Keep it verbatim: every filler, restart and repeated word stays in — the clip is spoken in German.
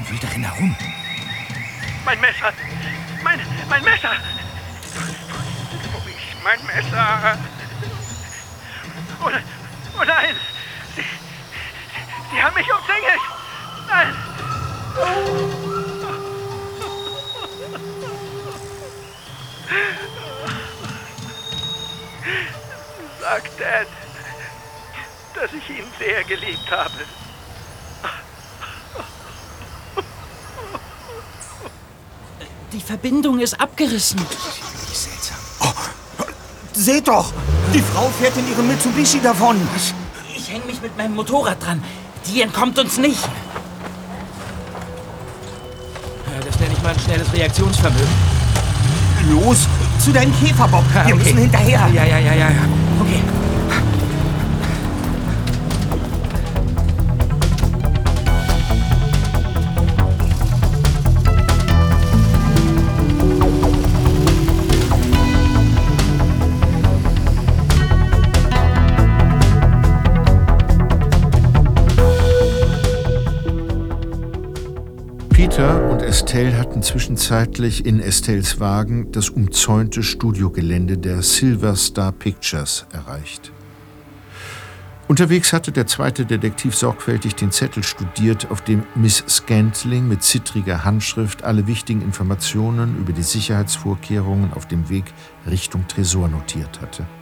und wühlt darin herum. Mein Messer! Mein, mein Messer! Wo ist mein Messer? Oh, oh nein! Sie, sie haben mich umzingelt! Nein! Sag Dad, dass ich ihn sehr geliebt habe. Die Verbindung ist abgerissen. Wie seltsam. Oh, seht doch! Die Frau fährt in ihrem Mitsubishi davon. Ich hänge mich mit meinem Motorrad dran. Die entkommt uns nicht. Ja, das nenne ich mal ein schnelles Reaktionsvermögen. Los, zu deinem Käferbock. Wir okay. müssen hinterher. Ja, ja, ja, ja, ja. Okay. Peter und Estelle hatten zwischenzeitlich in Estelles Wagen das umzäunte Studiogelände der Silver Star Pictures erreicht. Unterwegs hatte der zweite Detektiv sorgfältig den Zettel studiert, auf dem Miss Scantling mit zittriger Handschrift alle wichtigen Informationen über die Sicherheitsvorkehrungen auf dem Weg Richtung Tresor notiert hatte.